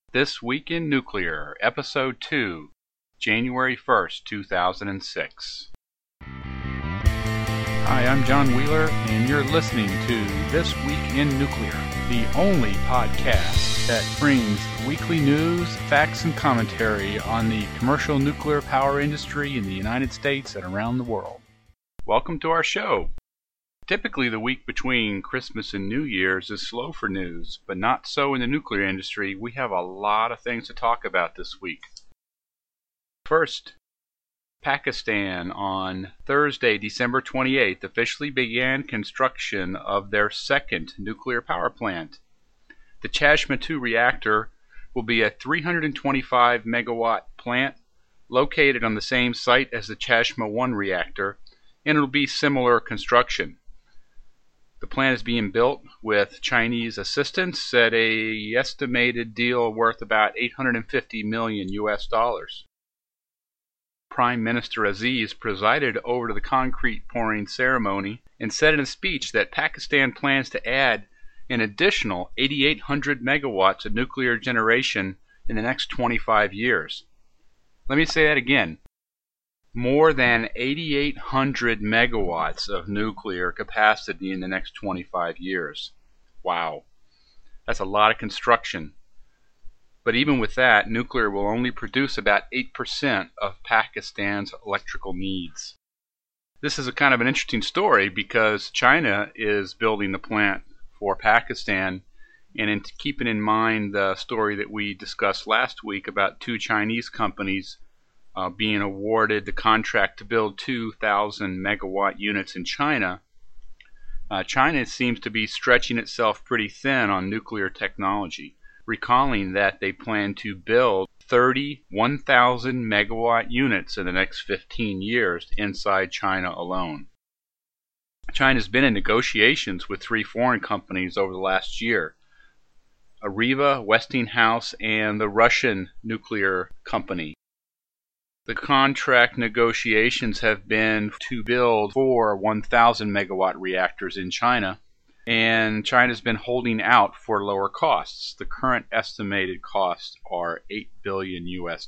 This Week in Nuclear, Episode 2, January 1st, 2006. Hi, I'm John Wheeler, and you're listening to This Week in Nuclear, the only podcast that brings weekly news, facts, and commentary on the commercial nuclear power industry in the United States and around the world. Welcome to our show. Typically, the week between Christmas and New Year's is slow for news, but not so in the nuclear industry. We have a lot of things to talk about this week. First, Pakistan on Thursday, December 28th, officially began construction of their second nuclear power plant. The Chashma 2 reactor will be a 325 megawatt plant located on the same site as the Chashma 1 reactor, and it will be similar construction. The plant is being built with Chinese assistance at an estimated deal worth about $850 million. Prime Minister Aziz presided over the concrete pouring ceremony and said in a speech that Pakistan plans to add an additional 8,800 megawatts of nuclear generation in the next 25 years. Let me say that again. More than 8,800 megawatts of nuclear capacity in the next 25 years. Wow. That's a lot of construction. But even with that, nuclear will only produce about 8% of Pakistan's electrical needs. This is a kind of an interesting story because China is building the plant for Pakistan, and in keeping in mind the story that we discussed last week about two Chinese companies being awarded the contract to build 2,000 megawatt units in China, China seems to be stretching itself pretty thin on nuclear technology, recalling that they plan to build 30 1,000 megawatt units in the next 15 years inside China alone. China's been in negotiations with three foreign companies over the last year: Areva, Westinghouse, and the Russian nuclear company. The contract negotiations have been to build 4 1,000 megawatt reactors in China, and China's been holding out for lower costs. The current estimated costs are $8 billion.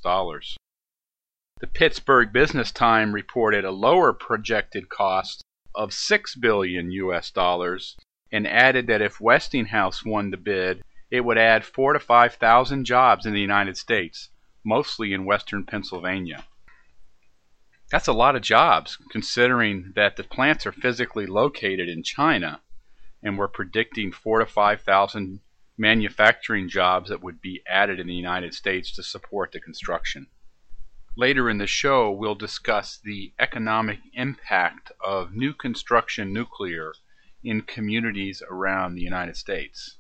The Pittsburgh Business Times reported a lower projected cost of $6 billion and added that if Westinghouse won the bid, it would add 4,000 to 5,000 jobs in the United States, mostly in western Pennsylvania. That's a lot of jobs, considering that the plants are physically located in China, and we're predicting 4,000 to 5,000 manufacturing jobs that would be added in the United States to support the construction. Later in the show, we'll discuss the economic impact of new construction nuclear in communities around the United States.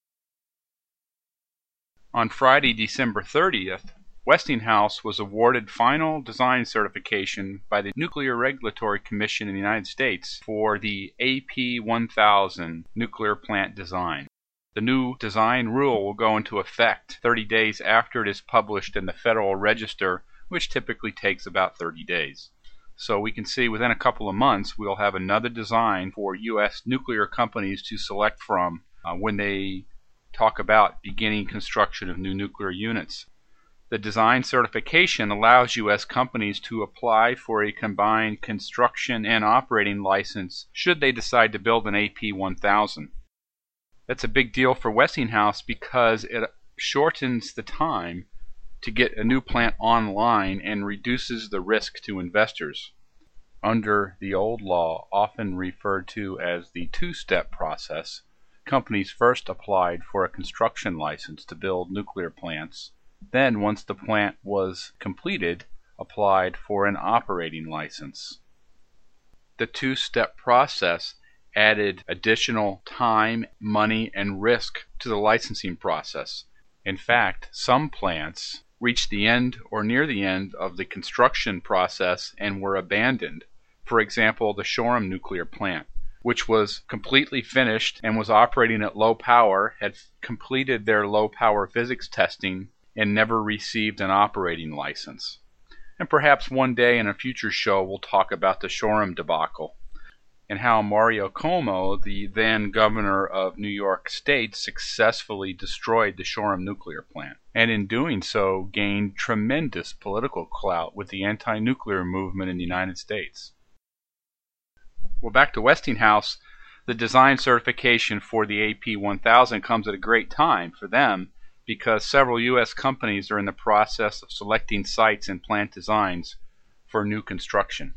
On Friday, December 30th, Westinghouse was awarded final design certification by the Nuclear Regulatory Commission in the United States for the AP1000 nuclear plant design. The new design rule will go into effect 30 days after it is published in the Federal Register, which typically takes about 30 days. So we can see within a couple of months we'll have another design for U.S. nuclear companies to select from when they talk about beginning construction of new nuclear units. The design certification allows U.S. companies to apply for a combined construction and operating license should they decide to build an AP1000. That's a big deal for Westinghouse because it shortens the time to get a new plant online and reduces the risk to investors. Under the old law, often referred to as the two-step process, companies first applied for a construction license to build nuclear plants. Then, once the plant was completed, applied for an operating license. The two-step process added additional time, money, and risk to the licensing process. In fact, some plants reached the end or near the end of the construction process and were abandoned. For example, the Shoreham nuclear plant, which was completely finished and was operating at low power, had completed their low power physics testing and never received an operating license. And perhaps one day in a future show we'll talk about the Shoreham debacle. and how Mario Cuomo, the then governor of New York State, successfully destroyed the Shoreham nuclear plant, and in doing so gained tremendous political clout with the anti-nuclear movement in the United States. Well, back to Westinghouse, the design certification for the AP1000 comes at a great time for them because several U.S. companies are in the process of selecting sites and plant designs for new construction.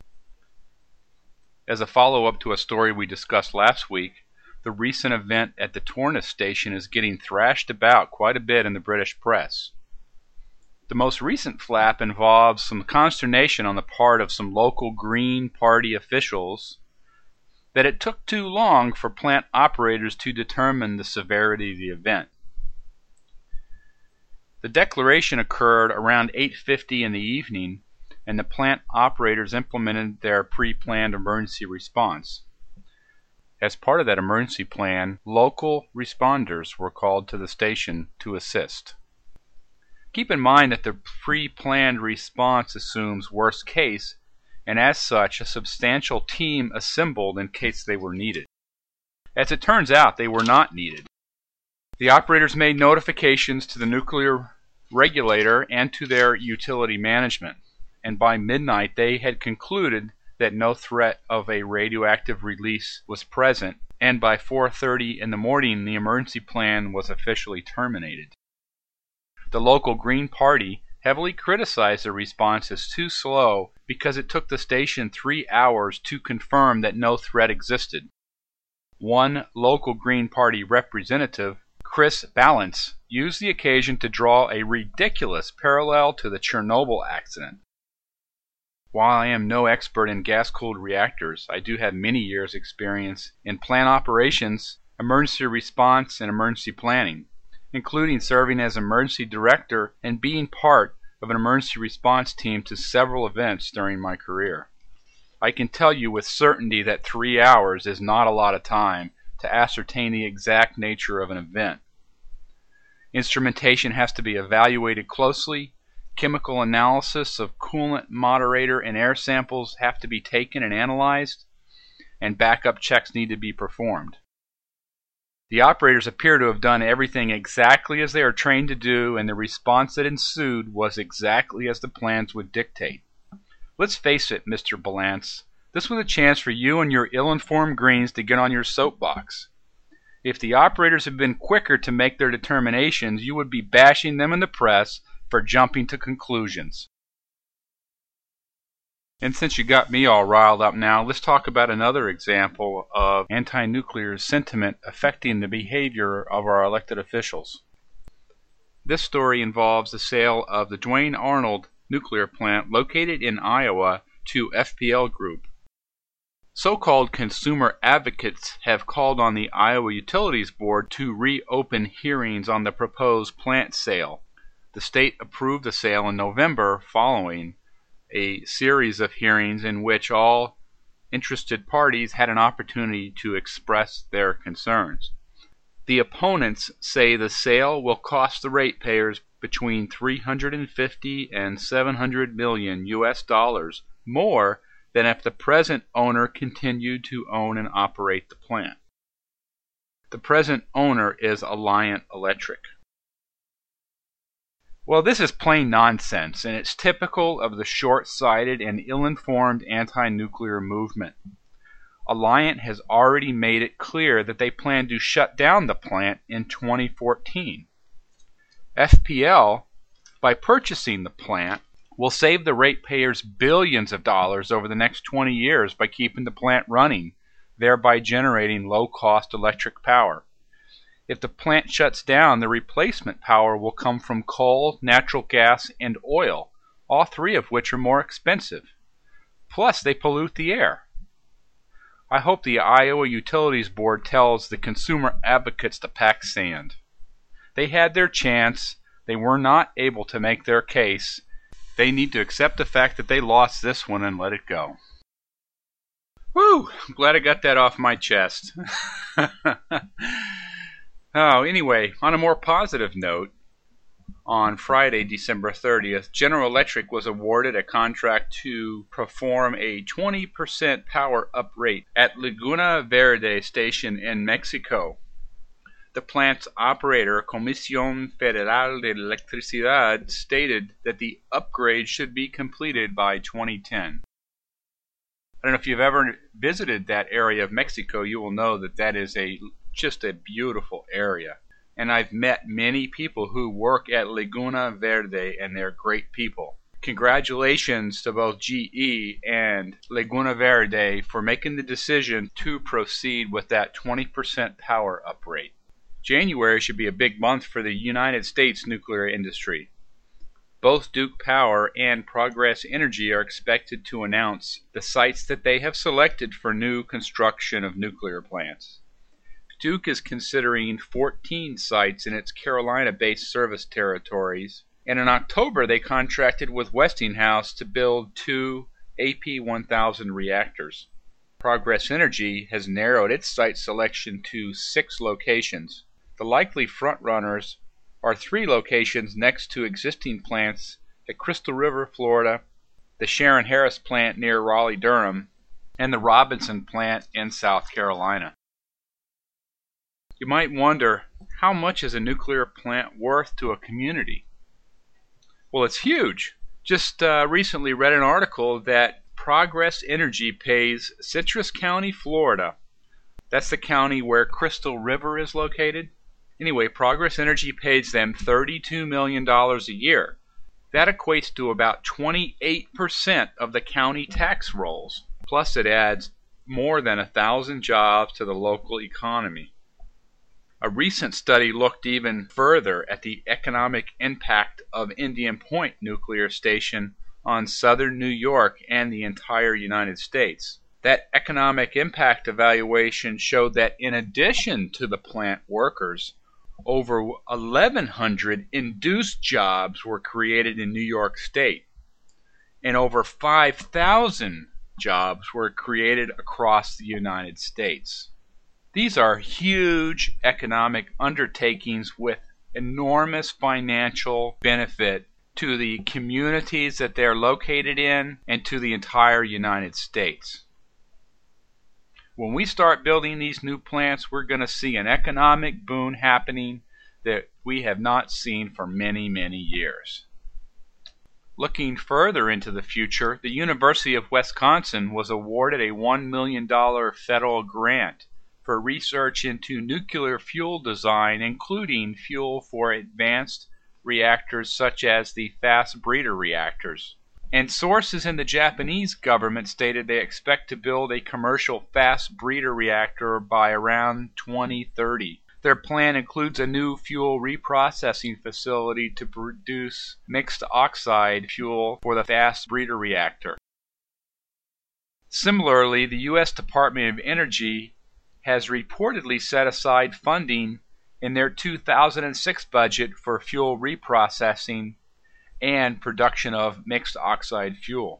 As a follow-up to a story we discussed last week, the recent event at the Torness station is getting thrashed about quite a bit in the British press. The most recent flap involves some consternation on the part of some local Green Party officials that it took too long for plant operators to determine the severity of the event. The declaration occurred around 8:50 in the evening, and the plant operators implemented their pre-planned emergency response. As part of that emergency plan, local responders were called to the station to assist. Keep in mind that the pre-planned response assumes worst case, and as such, a substantial team assembled in case they were needed. As it turns out, they were not needed. The operators made notifications to the nuclear regulator and to their utility management, and by midnight they had concluded that no threat of a radioactive release was present, and by 4:30 in the morning the emergency plan was officially terminated. The local Green Party heavily criticized the response as too slow because it took the station 3 hours to confirm that no threat existed. One local Green Party representative, Chris Ballance, used the occasion to draw a ridiculous parallel to the Chernobyl accident. While I am no expert in gas-cooled reactors, I do have many years' experience in plant operations, emergency response, and emergency planning, including serving as emergency director and being part of an emergency response team to several events during my career. I can tell you with certainty that 3 hours is not a lot of time to ascertain the exact nature of an event. Instrumentation has to be evaluated closely, chemical analysis of coolant, moderator, and air samples have to be taken and analyzed, and backup checks need to be performed. The operators appear to have done everything exactly as they are trained to do, and the response that ensued was exactly as the plans would dictate. Let's face it, Mr. Ballance, this was a chance for you and your ill-informed Greens to get on your soapbox. If the operators had been quicker to make their determinations, you would be bashing them in the press for jumping to conclusions. And since you got me all riled up now, let's talk about another example of anti-nuclear sentiment affecting the behavior of our elected officials. This story involves the sale of the Duane Arnold nuclear plant located in Iowa to FPL Group. So-called consumer advocates have called on the Iowa Utilities Board to reopen hearings on the proposed plant sale. The state approved the sale in November following a series of hearings in which all interested parties had an opportunity to express their concerns. The opponents say the sale will cost the ratepayers between $350 and $700 million US more than if the present owner continued to own and operate the plant. The present owner is Alliant Electric. Well, this is plain nonsense, and it's typical of the short-sighted and ill-informed anti-nuclear movement. Alliant has already made it clear that they plan to shut down the plant in 2014. FPL, by purchasing the plant, will save the ratepayers billions of dollars over the next 20 years by keeping the plant running, thereby generating low-cost electric power. If the plant shuts down, the replacement power will come from coal, natural gas, and oil, all three of which are more expensive. Plus, they pollute the air. I hope the Iowa Utilities Board tells the consumer advocates to pack sand. They had their chance. They were not able to make their case. They need to accept the fact that they lost this one and let it go. Whew! I'm glad I got that off my chest. Oh, anyway, on a more positive note, On Friday, December 30th, General Electric was awarded a contract to perform a 20% power uprate at Laguna Verde station in Mexico. The plant's operator, Comisión Federal de Electricidad, stated that the upgrade should be completed by 2010. I don't know if you've ever visited that area of Mexico, you will know that that is just a beautiful area. And I've met many people who work at Laguna Verde, and they're great people. Congratulations to both GE and Laguna Verde for making the decision to proceed with that 20% power uprate. January should be a big month for the United States nuclear industry. Both Duke Power and Progress Energy are expected to announce the sites that they have selected for new construction of nuclear plants. Duke is considering 14 sites in its Carolina-based service territories, and in October they contracted with Westinghouse to build 2 AP1000 reactors. Progress Energy has narrowed its site selection to 6 locations. The likely frontrunners are 3 locations next to existing plants at Crystal River, Florida, the Sharon Harris plant near Raleigh-Durham, and the Robinson plant in South Carolina. You might wonder, how much is a nuclear plant worth to a community? Well, it's huge. Just recently read an article that Progress Energy pays Citrus County, Florida. That's the county where Crystal River is located. Anyway, Progress Energy pays them $32 million a year. That equates to about 28% of the county tax rolls. Plus it adds more than 1,000 jobs to the local economy. A recent study looked even further at the economic impact of Indian Point Nuclear Station on southern New York and the entire United States. That economic impact evaluation showed that in addition to the plant workers, over 1,100 induced jobs were created in New York State, and over 5,000 jobs were created across the United States. These are huge economic undertakings with enormous financial benefit to the communities that they're located in and to the entire United States. When we start building these new plants, we're going to see an economic boom happening that we have not seen for many, many years. Looking further into the future, the University of Wisconsin was awarded a $1 million federal grant for research into nuclear fuel design, including fuel for advanced reactors such as the fast breeder reactors. And sources in the Japanese government stated they expect to build a commercial fast breeder reactor by around 2030. Their plan includes a new fuel reprocessing facility to produce mixed oxide fuel for the fast breeder reactor. Similarly, the U.S. Department of Energy has reportedly set aside funding in their 2006 budget for fuel reprocessing and production of mixed oxide fuel.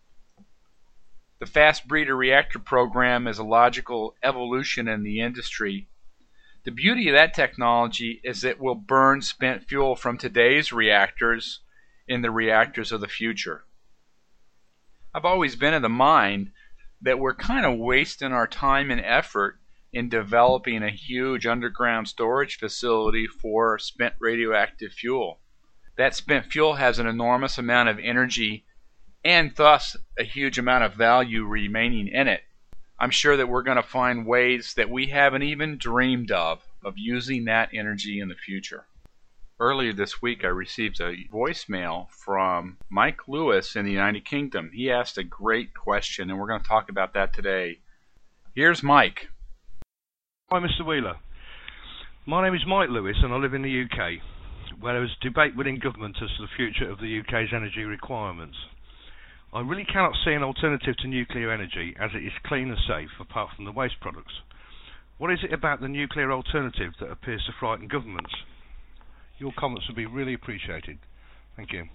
The fast breeder reactor program is a logical evolution in the industry. The beauty of that technology is it will burn spent fuel from today's reactors in the reactors of the future. I've always been of the mind that we're kind of wasting our time and effort in developing a huge underground storage facility for spent radioactive fuel. That spent fuel has an enormous amount of energy and thus a huge amount of value remaining in it. I'm sure that we're going to find ways that we haven't even dreamed of using that energy in the future. Earlier this week I received a voicemail from Mike Lewis in the United Kingdom. He asked a great question and we're going to talk about that today. Here's Mike. Hi Mr. Wheeler. My name is Mike Lewis and I live in the UK, where there is debate within government as to the future of the UK's energy requirements. I really cannot see an alternative to nuclear energy as it is clean and safe apart from the waste products. What is it about the nuclear alternative that appears to frighten governments? Your comments would be really appreciated. Thank you.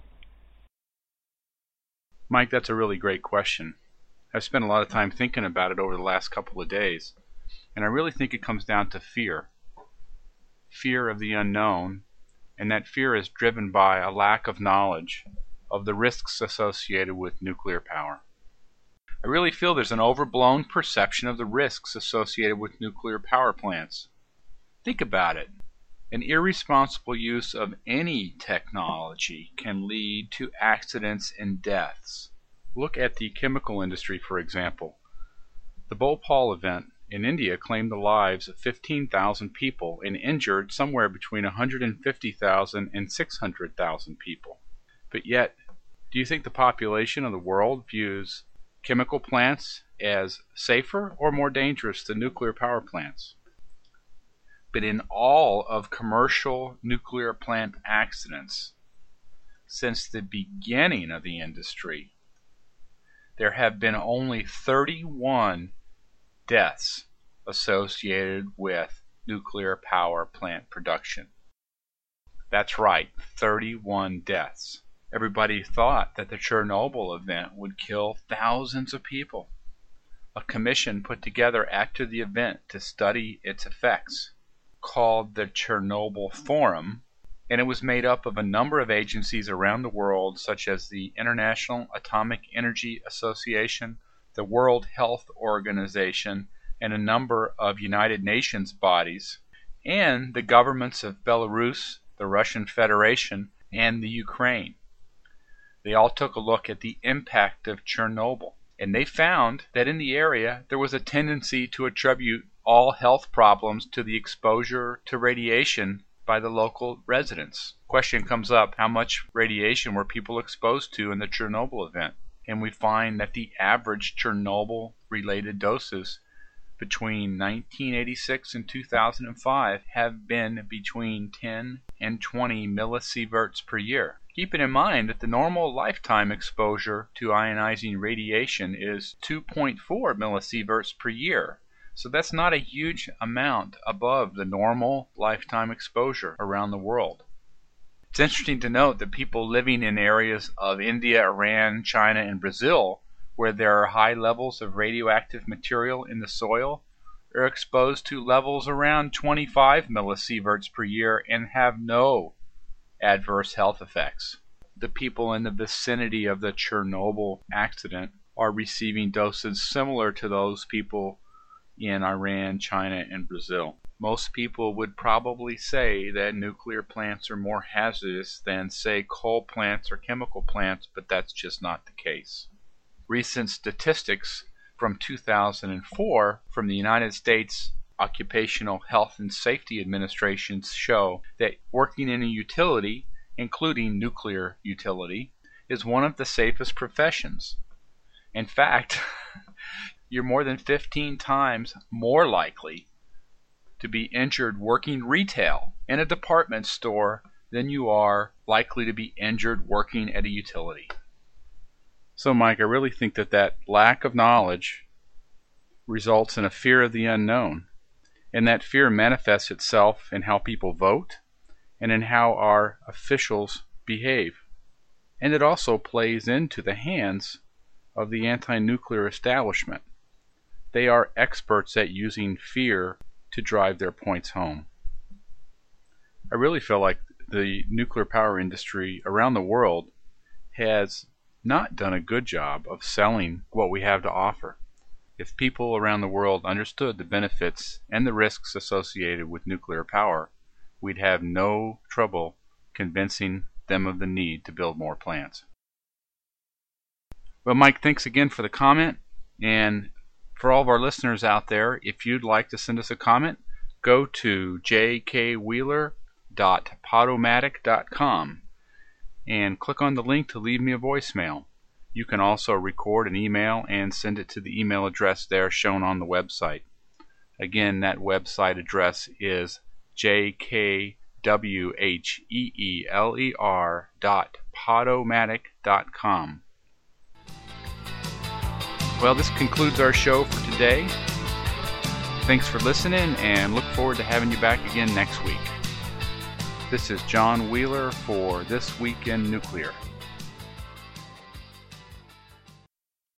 Mike, that's a really great question. I've spent a lot of time thinking about it over the last couple of days, and I really think it comes down to fear. Fear of the unknown and that fear is driven by a lack of knowledge of the risks associated with nuclear power. I really feel there's an overblown perception of the risks associated with nuclear power plants. Think about it. An irresponsible use of any technology can lead to accidents and deaths. Look at the chemical industry, for example. The Bhopal event in India claimed the lives of 15,000 people and injured somewhere between 150,000 and 600,000 people. But yet, do you think the population of the world views chemical plants as safer or more dangerous than nuclear power plants? But in all of commercial nuclear plant accidents, since the beginning of the industry, there have been only 31 deaths associated with nuclear power plant production. That's right, 31 deaths. Everybody thought that the Chernobyl event would kill thousands of people. A commission put together after the event to study its effects, called the Chernobyl Forum, and it was made up of a number of agencies around the world, such as the International Atomic Energy Association, the World Health Organization, and a number of United Nations bodies, and the governments of Belarus, the Russian Federation, and the Ukraine. They all took a look at the impact of Chernobyl, and they found that in the area there was a tendency to attribute all health problems to the exposure to radiation by the local residents. Question comes up, how much radiation were people exposed to in the Chernobyl event? And we find that the average Chernobyl-related doses between 1986 and 2005 have been between 10 and 20 millisieverts per year. Keeping in mind that the normal lifetime exposure to ionizing radiation is 2.4 millisieverts per year. So that's not a huge amount above the normal lifetime exposure around the world. It's interesting to note that people living in areas of India, Iran, China, and Brazil, where there are high levels of radioactive material in the soil, are exposed to levels around 25 millisieverts per year and have no adverse health effects. The people in the vicinity of the Chernobyl accident are receiving doses similar to those people in Iran, China, and Brazil. Most people would probably say that nuclear plants are more hazardous than, say, coal plants or chemical plants, but that's just not the case. Recent statistics from 2004 from the United States Occupational Health and Safety Administration show that working in a utility, including nuclear utility, is one of the safest professions. In fact, you're more than 15 times more likely to be injured working retail in a department store than you are likely to be injured working at a utility. So, Mike, I really think that lack of knowledge results in a fear of the unknown, and that fear manifests itself in how people vote and in how our officials behave. And it also plays into the hands of the anti-nuclear establishment. They are experts at using fear to drive their points home. I really feel like the nuclear power industry around the world has not done a good job of selling what we have to offer. If people around the world understood the benefits and the risks associated with nuclear power, we'd have no trouble convincing them of the need to build more plants. Well, Mike, thanks again for the comment. And for all of our listeners out there, if you'd like to send us a comment, go to jkwheeler.podomatic.com and click on the link to leave me a voicemail. You can also record an email and send it to the email address there shown on the website. Again, that website address is jkwheeler.podomatic.com. Well, this concludes our show for today. Thanks for listening, and look forward to having you back again next week. This is John Wheeler for This Week in Nuclear.